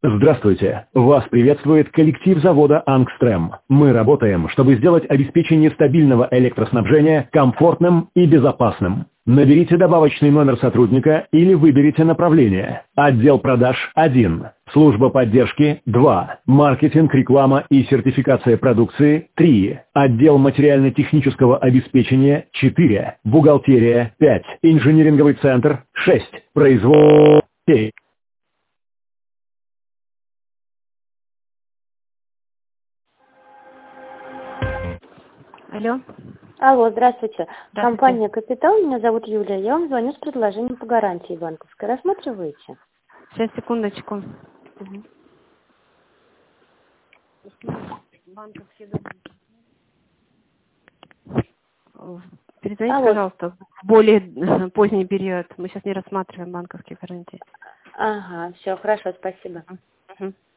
Здравствуйте! Вас приветствует коллектив завода «Ангстрем». Мы работаем, чтобы сделать обеспечение стабильного электроснабжения комфортным и безопасным. Наберите добавочный номер сотрудника или выберите направление. Отдел продаж 1, служба поддержки 2, маркетинг, реклама и сертификация продукции 3, отдел материально-технического обеспечения 4, бухгалтерия 5, инжиниринговый центр 6, производство 7. Алло. Алло, здравствуйте. Здравствуйте. Компания «Капитал», меня зовут Юлия. Я вам звоню с предложением по гарантии банковской. Рассматриваете? Сейчас, секундочку. Перезвоните, Алло. пожалуйста, в более поздний период. Мы сейчас не рассматриваем банковские гарантии. Ага, все, хорошо, спасибо. Мгм.